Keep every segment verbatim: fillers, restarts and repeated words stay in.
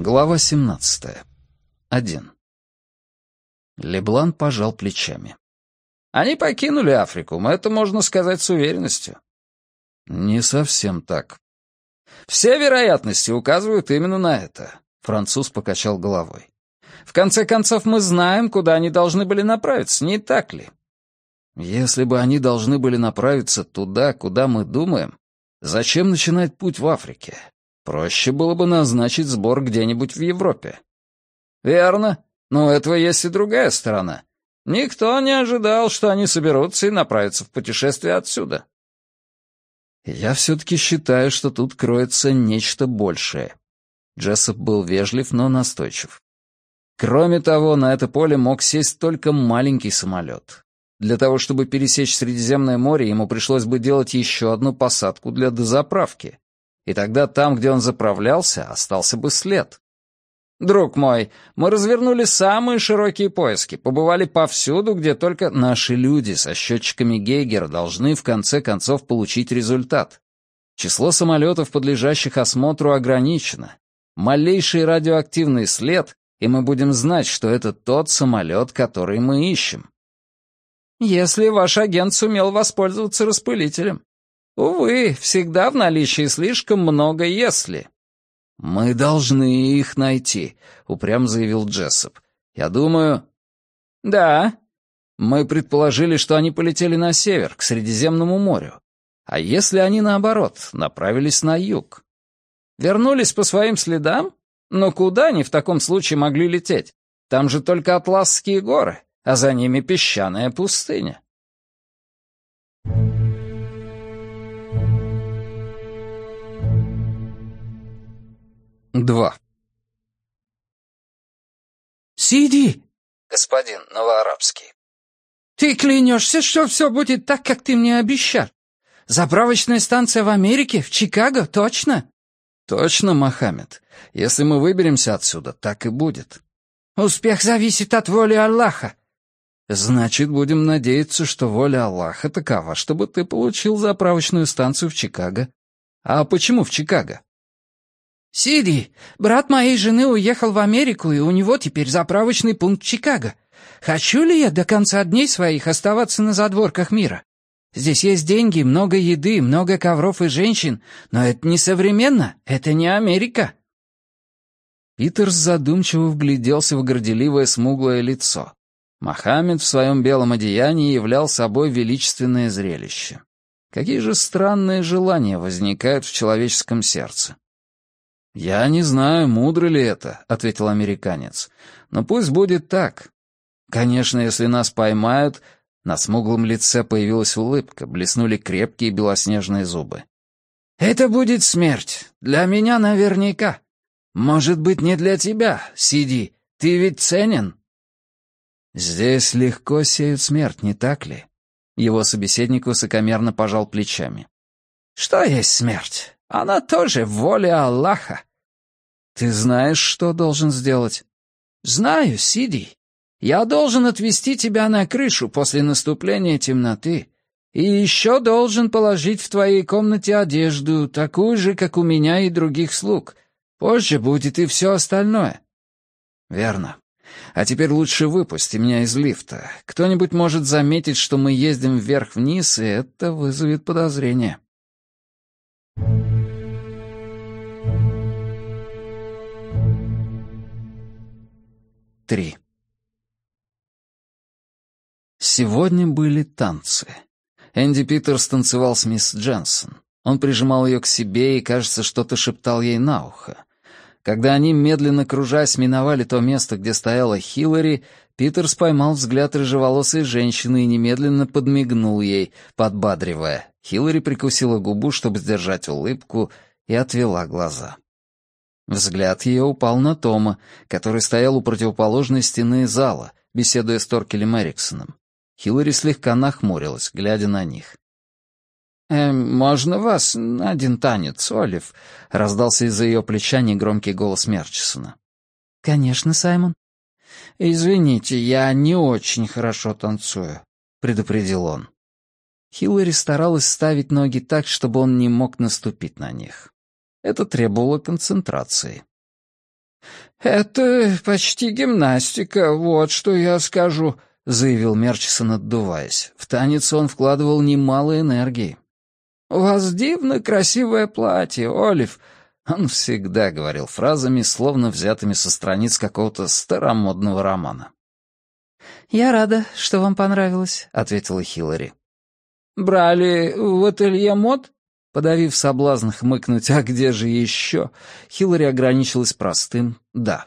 Глава семнадцатая. Один. Леблан пожал плечами. «Они покинули Африку, это можно сказать с уверенностью». «Не совсем так». «Все вероятности указывают именно на это», — француз покачал головой. «В конце концов, мы знаем, куда они должны были направиться, не так ли?» «Если бы они должны были направиться туда, куда мы думаем, зачем начинать путь в Африке? Проще было бы назначить сбор где-нибудь в Европе». «Верно, но у этого есть и другая сторона. Никто не ожидал, что они соберутся и направятся в путешествие отсюда». «Я все-таки считаю, что тут кроется нечто большее». Джессоп был вежлив, но настойчив. «Кроме того, на это поле мог сесть только маленький самолет. Для того, чтобы пересечь Средиземное море, ему пришлось бы делать еще одну посадку для дозаправки. И тогда там, где он заправлялся, остался бы след. Друг мой, мы развернули самые широкие поиски, побывали повсюду, где только наши люди со счетчиками Гейгера должны в конце концов получить результат. Число самолетов, подлежащих осмотру, ограничено. Малейший радиоактивный след, и мы будем знать, что это тот самолет, который мы ищем. Если ваш агент сумел воспользоваться распылителем. Увы, всегда в наличии слишком много «если». «Мы должны их найти», — упрямо заявил Джессоп. «Я думаю...» «Да». «Мы предположили, что они полетели на север, к Средиземному морю. А если они, наоборот, направились на юг?» «Вернулись по своим следам? Но куда они в таком случае могли лететь? Там же только Атласские горы, а за ними песчаная пустыня». Два. «Сиди!» «Господин Новоарабский». «Ты клянешься, что все будет так, как ты мне обещал? Заправочная станция в Америке, в Чикаго, точно?» «Точно, Мохаммед. Если мы выберемся отсюда, так и будет». «Успех зависит от воли Аллаха». «Значит, будем надеяться, что воля Аллаха такова, чтобы ты получил заправочную станцию в Чикаго. А почему в Чикаго?» «Сиди, брат моей жены уехал в Америку, и у него теперь заправочный пункт в Чикаго. Хочу ли я до конца дней своих оставаться на задворках мира? Здесь есть деньги, много еды, много ковров и женщин, но это не современно, это не Америка». Питерс задумчиво вгляделся в горделивое смуглое лицо. Мохаммед в своем белом одеянии являл собой величественное зрелище. Какие же странные желания возникают в человеческом сердце. «Я не знаю, мудро ли это», — ответил американец. «Но пусть будет так. Конечно, если нас поймают...» На смуглом лице появилась улыбка, блеснули крепкие белоснежные зубы. «Это будет смерть. Для меня наверняка. Может быть, не для тебя, Сиди. Ты ведь ценен». «Здесь легко сеют смерть, не так ли?» Его собеседник высокомерно пожал плечами. «Что есть смерть? Она тоже воля Аллаха». «Ты знаешь, что должен сделать?» «Знаю, Сиди. Я должен отвезти тебя на крышу после наступления темноты. И еще должен положить в твоей комнате одежду, такую же, как у меня и других слуг. Позже будет и все остальное». «Верно. А теперь лучше выпусти меня из лифта. Кто-нибудь может заметить, что мы ездим вверх-вниз, и это вызовет подозрение». Три. Сегодня были танцы. Энди Питерс танцевал с мисс Дженсон. Он прижимал ее к себе и, кажется, что-то шептал ей на ухо. Когда они, медленно кружась, миновали то место, где стояла Хиллари, Питерс поймал взгляд рыжеволосой женщины и немедленно подмигнул ей, подбадривая. Хиллари прикусила губу, чтобы сдержать улыбку, и отвела глаза. Взгляд ее упал на Тома, который стоял у противоположной стены зала, беседуя с Торкелем Эриксоном. Хиллари слегка нахмурилась, глядя на них. «Э, «Можно вас на один танец, Олив?» — раздался из-за ее плеча негромкий голос Мерчисона. «Конечно, Саймон». «Извините, я не очень хорошо танцую», — предупредил он. Хиллари старалась ставить ноги так, чтобы он не мог наступить на них. Это требовало концентрации. «Это почти гимнастика, вот что я скажу», — заявил Мерчисон, отдуваясь. В танец он вкладывал немало энергии. «У вас дивно красивое платье, Олив». Он всегда говорил фразами, словно взятыми со страниц какого-то старомодного романа. «Я рада, что вам понравилось», — ответила Хиллари. «Брали в ателье мод?» Подавив соблазн хмыкнуть «а где же еще?», Хиллари ограничилась простым «да».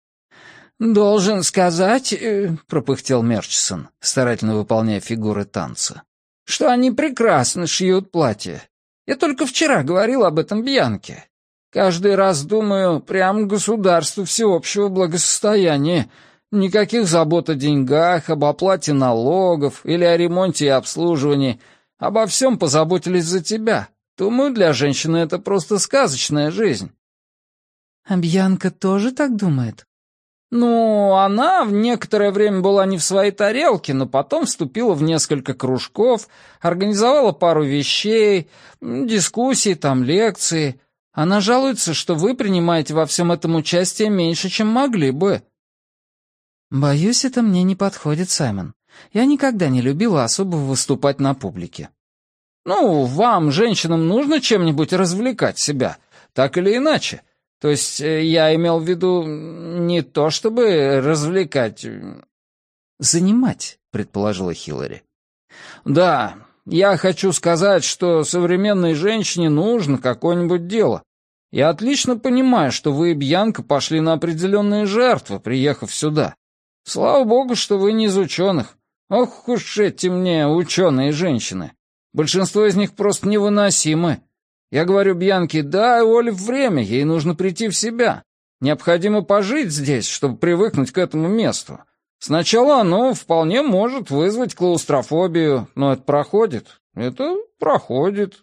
«Должен сказать», — пропыхтел Мерчисон, старательно выполняя фигуры танца, «что они прекрасно шьют платья. Я только вчера говорил об этом Бьянке. Каждый раз думаю, прям государству всеобщего благосостояния. Никаких забот о деньгах, об оплате налогов или о ремонте и обслуживании. Обо всем позаботились за тебя. Думаю, для женщины это просто сказочная жизнь». «А Бьянка тоже так думает?» «Ну, она в некоторое время была не в своей тарелке, но потом вступила в несколько кружков, организовала пару вещей, дискуссии, там, лекции. Она жалуется, что вы принимаете во всем этом участие меньше, чем могли бы». «Боюсь, это мне не подходит, Саймон. Я никогда не любила особо выступать на публике». «Ну, вам, женщинам, нужно чем-нибудь развлекать себя, так или иначе. То есть я имел в виду не то, чтобы развлекать...» «Занимать», — предположила Хиллари. «Да, я хочу сказать, что современной женщине нужно какое-нибудь дело. Я отлично понимаю, что вы и Бьянка пошли на определенные жертвы, приехав сюда. Слава богу, что вы не из ученых. Ох уж эти мне ученые женщины. Большинство из них просто невыносимы. Я говорю Бьянке, дай Олив время, ей нужно прийти в себя. Необходимо пожить здесь, чтобы привыкнуть к этому месту. Сначала оно вполне может вызвать клаустрофобию, но это проходит. Это проходит».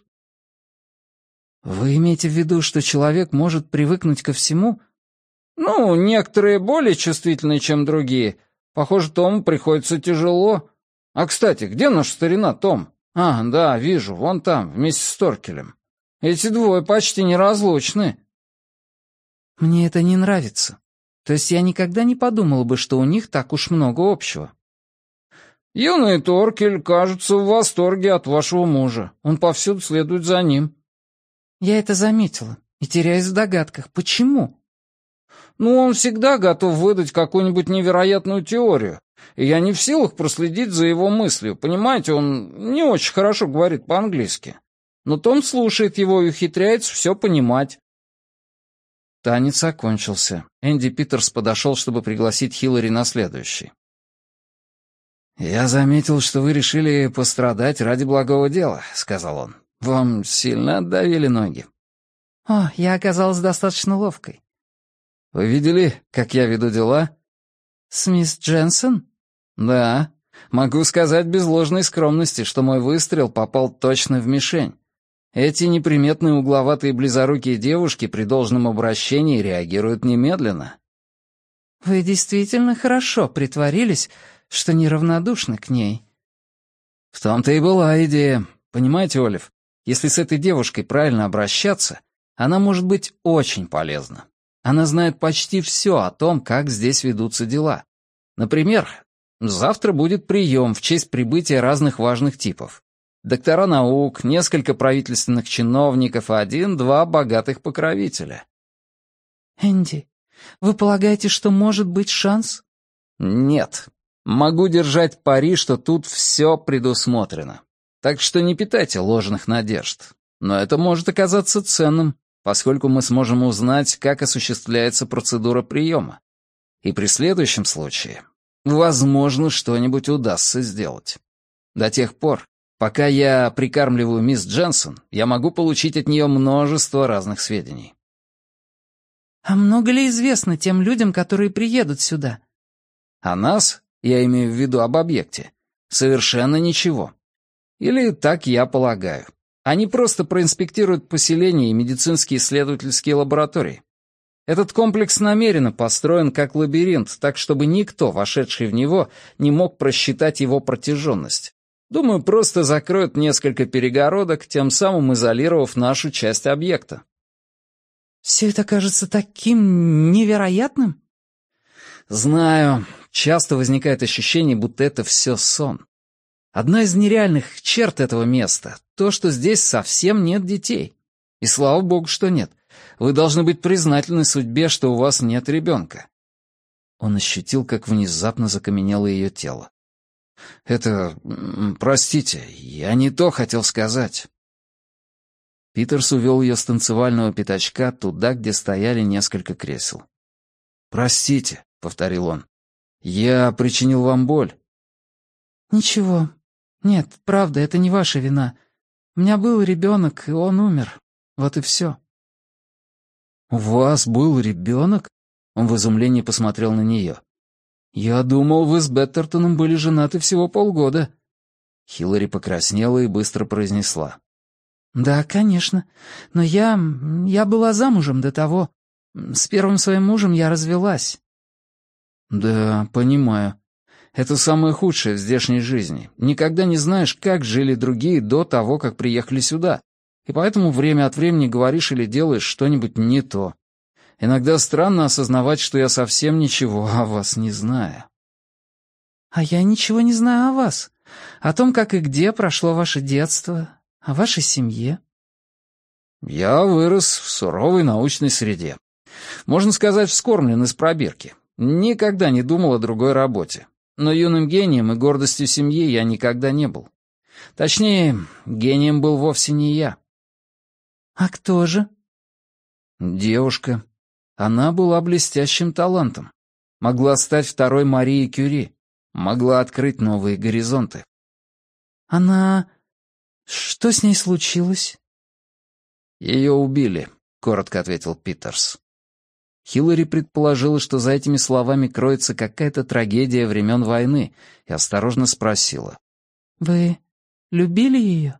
«Вы имеете в виду, что человек может привыкнуть ко всему?» «Ну, некоторые более чувствительные, чем другие. Похоже, Тому приходится тяжело. А, кстати, где наш старина Том? А, да, вижу, вон там, вместе с Торкелем. Эти двое почти неразлучны». «Мне это не нравится. То есть я никогда не подумала бы, что у них так уж много общего». «Юный Торкель, кажется, в восторге от вашего мужа. Он повсюду следует за ним». «Я это заметила и теряюсь в догадках. Почему?» «Ну, он всегда готов выдать какую-нибудь невероятную теорию, и я не в силах проследить за его мыслью. Понимаете, он не очень хорошо говорит по-английски. Но Том слушает его и ухитряется все понимать». Танец окончился. Энди Питерс подошел, чтобы пригласить Хиллари на следующий. «Я заметил, что вы решили пострадать ради благого дела», — сказал он. «Вам сильно отдавили ноги». «О, я оказалась достаточно ловкой». «Вы видели, как я веду дела?» «С мисс Дженсон?» «Да. Могу сказать без ложной скромности, что мой выстрел попал точно в мишень. Эти неприметные угловатые близорукие девушки при должном обращении реагируют немедленно». «Вы действительно хорошо притворились, что неравнодушны к ней». «В том-то и была идея. Понимаете, Олив, если с этой девушкой правильно обращаться, она может быть очень полезна. Она знает почти все о том, как здесь ведутся дела. Например, завтра будет прием в честь прибытия разных важных типов. Доктора наук, несколько правительственных чиновников и один-два богатых покровителя». «Энди, вы полагаете, что может быть шанс?» «Нет. Могу держать пари, что тут все предусмотрено. Так что не питайте ложных надежд. Но это может оказаться ценным, поскольку мы сможем узнать, как осуществляется процедура приема. И при следующем случае, возможно, что-нибудь удастся сделать. До тех пор, пока я прикармливаю мисс Дженсон, я могу получить от нее множество разных сведений». «А много ли известно тем людям, которые приедут сюда?» «О нас, я имею в виду об объекте, совершенно ничего. Или так я полагаю. Они просто проинспектируют поселения и медицинские исследовательские лаборатории. Этот комплекс намеренно построен как лабиринт, так чтобы никто, вошедший в него, не мог просчитать его протяженность. Думаю, просто закроют несколько перегородок, тем самым изолировав нашу часть объекта». Все это кажется таким невероятным. Знаю, часто возникает ощущение, будто это все сон. Одна из нереальных черт этого места — то, что здесь совсем нет детей. И слава богу, что нет. Вы должны быть признательны судьбе, что у вас нет ребенка. Он ощутил, как внезапно закаменело ее тело. «Это... простите, я не то хотел сказать». Питерс увел ее с танцевального пятачка туда, где стояли несколько кресел. «Простите», — повторил он, — «я причинил вам боль». «Ничего. Нет, правда, это не ваша вина. У меня был ребенок, и он умер. Вот и все». «У вас был ребенок?» Он в изумлении посмотрел на нее. «Я думал, вы с Беттертоном были женаты всего полгода». Хиллари покраснела и быстро произнесла. «Да, конечно. Но я... я была замужем до того. С первым своим мужем я развелась». «Да, понимаю. Это самое худшее в здешней жизни. Никогда не знаешь, как жили другие до того, как приехали сюда. И поэтому время от времени говоришь или делаешь что-нибудь не то. Иногда странно осознавать, что я совсем ничего о вас не знаю». «А я ничего не знаю о вас. О том, как и где прошло ваше детство, о вашей семье». «Я вырос в суровой научной среде. Можно сказать, вскормлен из пробирки. Никогда не думал о другой работе. Но юным гением и гордостью семьи я никогда не был. Точнее, гением был вовсе не я». «А кто же?» «Девушка. Она была блестящим талантом. Могла стать второй Марией Кюри. Могла открыть новые горизонты». «Она... что с ней случилось?» «Ее убили», — коротко ответил Питерс. Хиллари предположила, что за этими словами кроется какая-то трагедия времен войны, и осторожно спросила. «Вы любили ее?»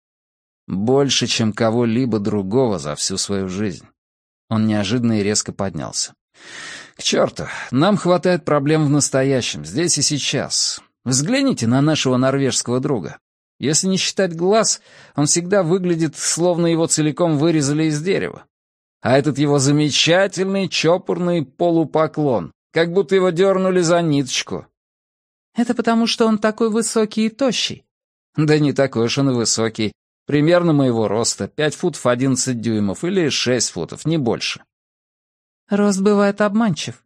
«Больше, чем кого-либо другого за всю свою жизнь». Он неожиданно и резко поднялся. «К черту, нам хватает проблем в настоящем, здесь и сейчас. Взгляните на нашего норвежского друга. Если не считать глаз, он всегда выглядит, словно его целиком вырезали из дерева. А этот его замечательный чопорный полупоклон, как будто его дернули за ниточку». «Это потому, что он такой высокий и тощий». «Да не такой уж он и высокий. Примерно моего роста, пять футов одиннадцать дюймов или шесть футов, не больше». «Рост бывает обманчив».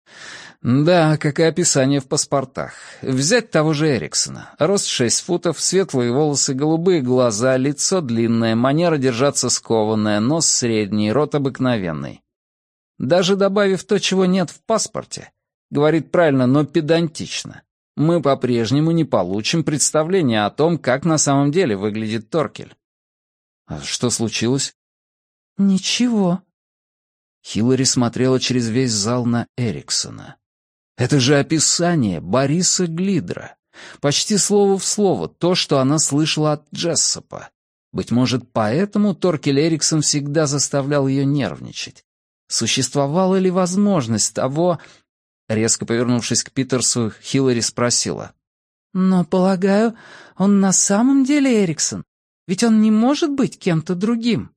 «Да, как и описание в паспортах. Взять того же Эриксона. Рост шесть футов, светлые волосы, голубые глаза, лицо длинное, манера держаться скованная, нос средний, рот обыкновенный. Даже добавив то, чего нет в паспорте, говорит правильно, но педантично, мы по-прежнему не получим представления о том, как на самом деле выглядит Торкель». «А что случилось?» «Ничего». Хиллари смотрела через весь зал на Эриксона. Это же описание Бориса Глидера. Почти слово в слово то, что она слышала от Джессопа. Быть может, поэтому Торкель Эриксон всегда заставлял ее нервничать. Существовала ли возможность того... Резко повернувшись к Питерсу, Хиллари спросила. «Но, полагаю, он на самом деле Эриксон? Ведь он не может быть кем-то другим».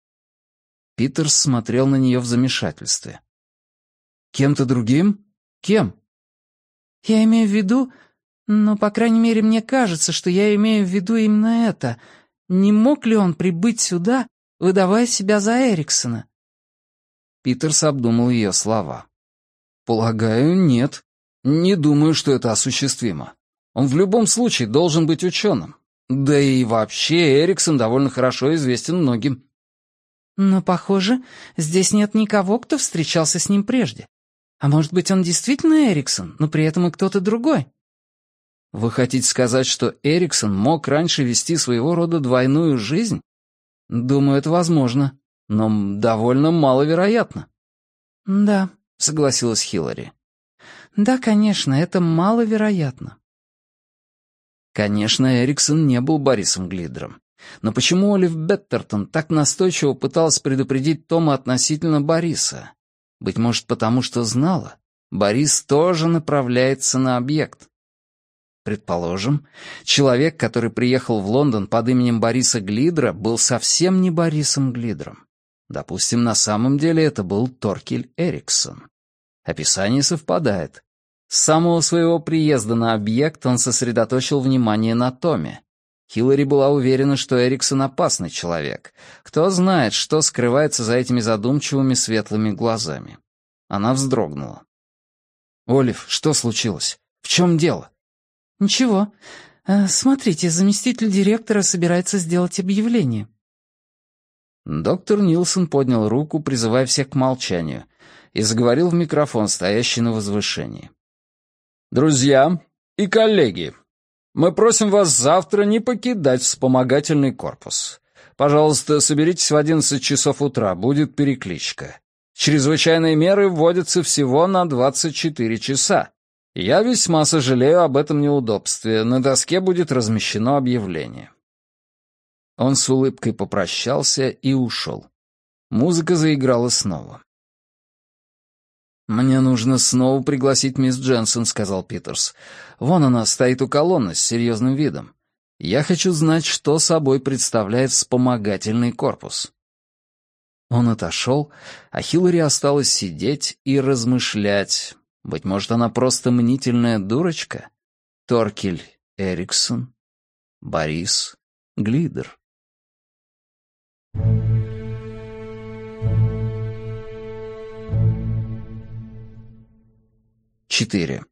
Питерс смотрел на нее в замешательстве. «Кем-то другим? Кем?» «Я имею в виду... Ну, по крайней мере, мне кажется, что я имею в виду именно это. Не мог ли он прибыть сюда, выдавая себя за Эриксона?» Питерс обдумал ее слова. «Полагаю, нет. Не думаю, что это осуществимо. Он в любом случае должен быть ученым. Да и вообще Эриксон довольно хорошо известен многим». «Но, похоже, здесь нет никого, кто встречался с ним прежде. А может быть, он действительно Эриксон, но при этом и кто-то другой?» «Вы хотите сказать, что Эриксон мог раньше вести своего рода двойную жизнь? Думаю, это возможно, но довольно маловероятно». «Да», — согласилась Хиллари. «Да, конечно, это маловероятно». Конечно, Эриксон не был Борисом Глидером. Но почему Олив Беттертон так настойчиво пыталась предупредить Тома относительно Бориса? Быть может, потому что знала, Борис тоже направляется на объект. Предположим, человек, который приехал в Лондон под именем Бориса Глидера, был совсем не Борисом Глидером. Допустим, на самом деле это был Торкель Эриксон. Описание совпадает. С самого своего приезда на объект он сосредоточил внимание на Томе. Хиллари была уверена, что Эриксон опасный человек. Кто знает, что скрывается за этими задумчивыми светлыми глазами. Она вздрогнула. «Олив, что случилось? В чем дело?» «Ничего. Э, смотрите, заместитель директора собирается сделать объявление». Доктор Нилсон поднял руку, призывая всех к молчанию, и заговорил в микрофон, стоящий на возвышении. «Друзья и коллеги, мы просим вас завтра не покидать вспомогательный корпус. Пожалуйста, соберитесь в одиннадцать часов утра, будет перекличка. Чрезвычайные меры вводятся всего на двадцать четыре часа. Я весьма сожалею об этом неудобстве. На доске будет размещено объявление». Он с улыбкой попрощался и ушел. Музыка заиграла снова. «Мне нужно снова пригласить мисс Дженсон», — сказал Питерс. «Вон она стоит у колонны с серьезным видом. Я хочу знать, что собой представляет вспомогательный корпус». Он отошел, а Хиллари осталась сидеть и размышлять. Быть может, она просто мнительная дурочка? Торкель Эриксон, Борис Глидер. Четыре.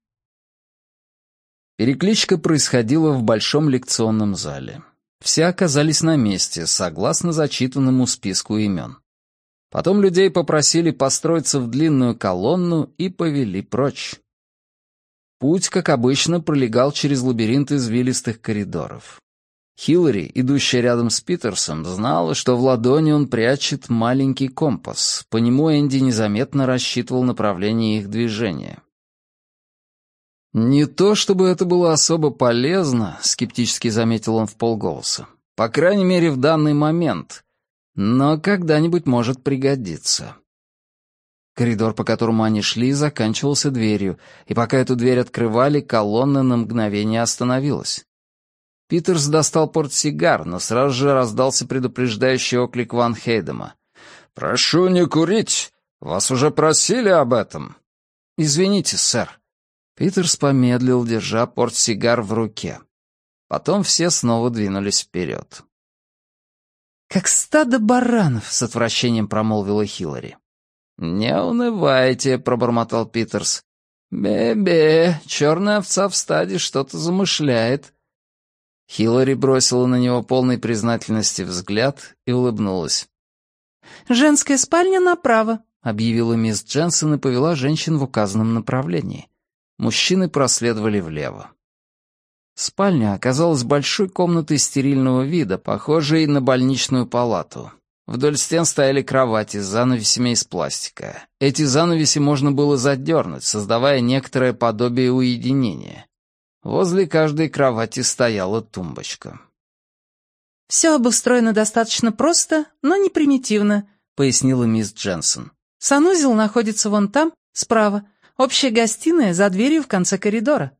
Перекличка происходила в большом лекционном зале. Все оказались на месте, согласно зачитанному списку имен. Потом людей попросили построиться в длинную колонну и повели прочь. Путь, как обычно, пролегал через лабиринт извилистых коридоров. Хиллари, идущая рядом с Питерсом, знала, что в ладони он прячет маленький компас. По нему Энди незаметно рассчитывал направление их движения. «Не то чтобы это было особо полезно», — скептически заметил он вполголоса. «По крайней мере, в данный момент. Но когда-нибудь может пригодиться». Коридор, по которому они шли, заканчивался дверью, и пока эту дверь открывали, колонна на мгновение остановилась. Питерс достал портсигар, но сразу же раздался предупреждающий оклик Ван Хейдема. «Прошу не курить! Вас уже просили об этом!» «Извините, сэр». Питерс помедлил, держа портсигар в руке. Потом все снова двинулись вперед. «Как стадо баранов», — с отвращением промолвила Хиллари. «Не унывайте», — пробормотал Питерс. «Бе-бе, черная овца в стаде что-то замышляет». Хиллари бросила на него полной признательности взгляд и улыбнулась. «Женская спальня направо», — объявила мисс Дженсон и повела женщин в указанном направлении. Мужчины проследовали влево. Спальня оказалась большой комнатой стерильного вида, похожей на больничную палату. Вдоль стен стояли кровати с занавесями из пластика. Эти занавеси можно было задернуть, создавая некоторое подобие уединения. Возле каждой кровати стояла тумбочка. «Все обустроено достаточно просто, но не примитивно», — пояснила мисс Дженсон. «Санузел находится вон там, справа. Общая гостиная за дверью в конце коридора».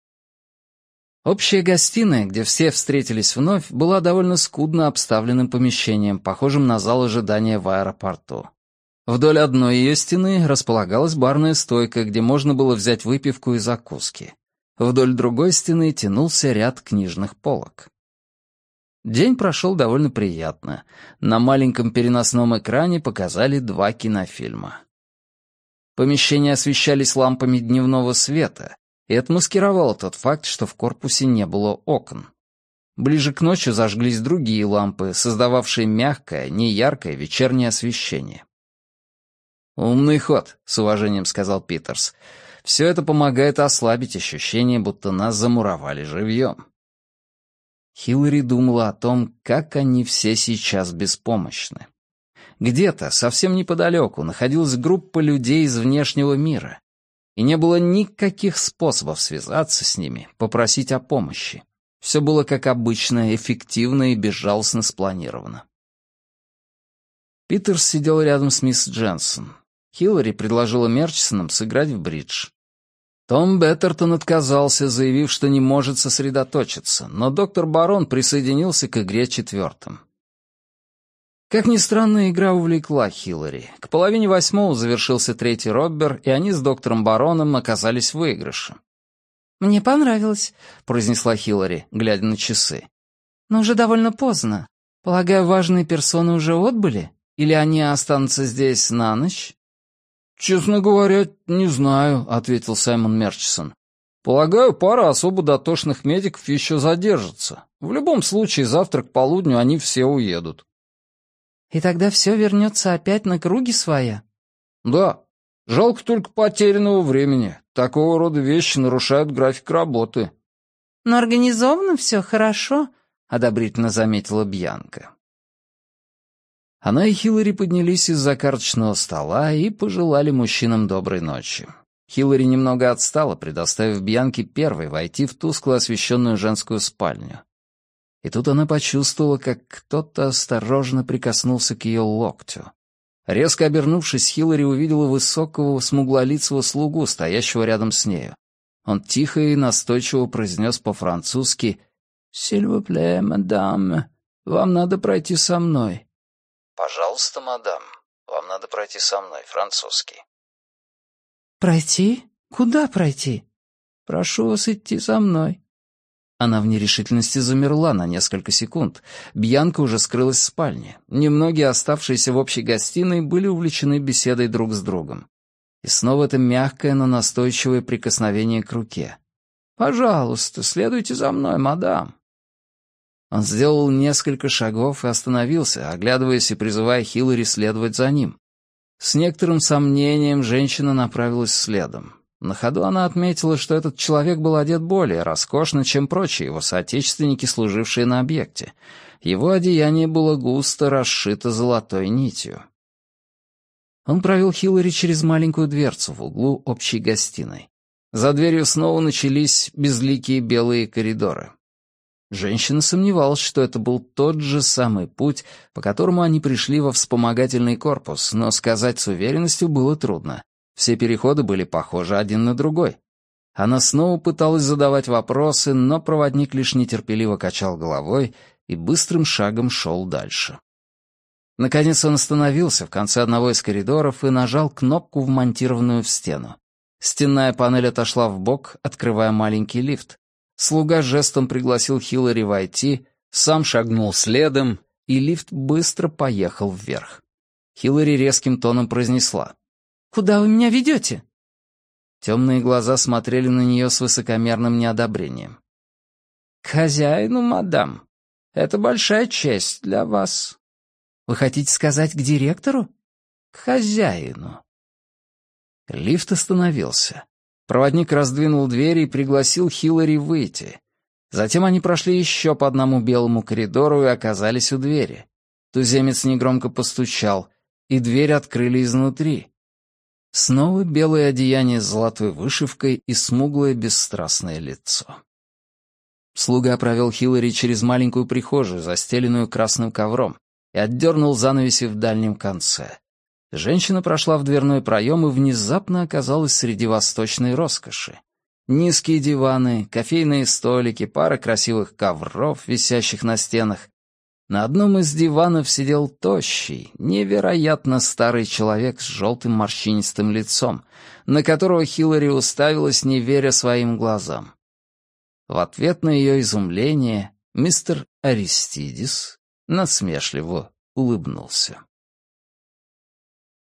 Общая гостиная, где все встретились вновь, была довольно скудно обставленным помещением, похожим на зал ожидания в аэропорту. Вдоль одной ее стены располагалась барная стойка, где можно было взять выпивку и закуски. Вдоль другой стены тянулся ряд книжных полок. День прошел довольно приятно. На маленьком переносном экране показали два кинофильма. Помещения освещались лампами дневного света, и это маскировало тот факт, что в корпусе не было окон. Ближе к ночи зажглись другие лампы, создававшие мягкое, неяркое вечернее освещение. «Умный ход», — с уважением сказал Питерс. «Все это помогает ослабить ощущение, будто нас замуровали живьем». Хиллари думала о том, как они все сейчас беспомощны. Где-то, совсем неподалеку, находилась группа людей из внешнего мира, и не было никаких способов связаться с ними, попросить о помощи. Все было, как обычно, эффективно и безжалостно спланировано. Питерс сидел рядом с мисс Дженсон. Хиллари предложила Мерчисонам сыграть в бридж. Том Беттертон отказался, заявив, что не может сосредоточиться, но доктор Барон присоединился к игре четвертым. Как ни странно, игра увлекла Хиллари. К половине восьмого завершился третий роббер, и они с доктором Бароном оказались в выигрыше. «Мне понравилось», — произнесла Хиллари, глядя на часы. «Но уже довольно поздно. Полагаю, важные персоны уже отбыли? Или они останутся здесь на ночь?» «Честно говоря, не знаю», — ответил Саймон Мерчисон. «Полагаю, пара особо дотошных медиков еще задержится. В любом случае, завтра к полудню они все уедут». «И тогда все вернется опять на круги своя?» «Да. Жалко только потерянного времени. Такого рода вещи нарушают график работы». «Но организовано все хорошо», — одобрительно заметила Бьянка. Она и Хиллари поднялись из-за карточного стола и пожелали мужчинам доброй ночи. Хиллари немного отстала, предоставив Бьянке первой войти в тускло освещенную женскую спальню. И тут она почувствовала, как кто-то осторожно прикоснулся к ее локтю. Резко обернувшись, Хиллари увидела высокого, смуглолицего слугу, стоящего рядом с нею. Он тихо и настойчиво произнес по-французски «S'il vous plaît, мадам, вам надо пройти со мной». «Пожалуйста, мадам, вам надо пройти со мной, французский». «Пройти? Куда пройти?» «Прошу вас идти со мной». Она в нерешительности замерла на несколько секунд. Бьянка уже скрылась в спальне. Немногие оставшиеся в общей гостиной были увлечены беседой друг с другом. И снова это мягкое, но настойчивое прикосновение к руке. «Пожалуйста, следуйте за мной, мадам». Он сделал несколько шагов и остановился, оглядываясь и призывая Хиллари следовать за ним. С некоторым сомнением женщина направилась следом. На ходу она отметила, что этот человек был одет более роскошно, чем прочие его соотечественники, служившие на объекте. Его одеяние было густо расшито золотой нитью. Он провел Хиллари через маленькую дверцу в углу общей гостиной. За дверью снова начались безликие белые коридоры. Женщина сомневалась, что это был тот же самый путь, по которому они пришли во вспомогательный корпус, но сказать с уверенностью было трудно. Все переходы были похожи один на другой. Она снова пыталась задавать вопросы, но проводник лишь нетерпеливо качал головой и быстрым шагом шел дальше. Наконец он остановился в конце одного из коридоров и нажал кнопку, вмонтированную в стену. Стенная панель отошла вбок, открывая маленький лифт. Слуга жестом пригласил Хиллари войти, сам шагнул следом, и лифт быстро поехал вверх. Хиллари резким тоном произнесла: «Куда вы меня ведете?» Темные глаза смотрели на нее с высокомерным неодобрением. «К хозяину, мадам. Это большая честь для вас». «Вы хотите сказать, к директору?» «К хозяину». Лифт остановился. Проводник раздвинул двери и пригласил Хиллари выйти. Затем они прошли еще по одному белому коридору и оказались у двери. Туземец негромко постучал, и дверь открыли изнутри. Снова белое одеяние с золотой вышивкой и смуглое бесстрастное лицо. Слуга провел Хиллари через маленькую прихожую, застеленную красным ковром, и отдернул занавеси в дальнем конце. Женщина прошла в дверной проем и внезапно оказалась среди восточной роскоши. Низкие диваны, кофейные столики, пара красивых ковров, висящих на стенах. На одном из диванов сидел тощий, невероятно старый человек с желтым морщинистым лицом, на которого Хиллари уставилась, не веря своим глазам. В ответ на ее изумление мистер Аристидис насмешливо улыбнулся.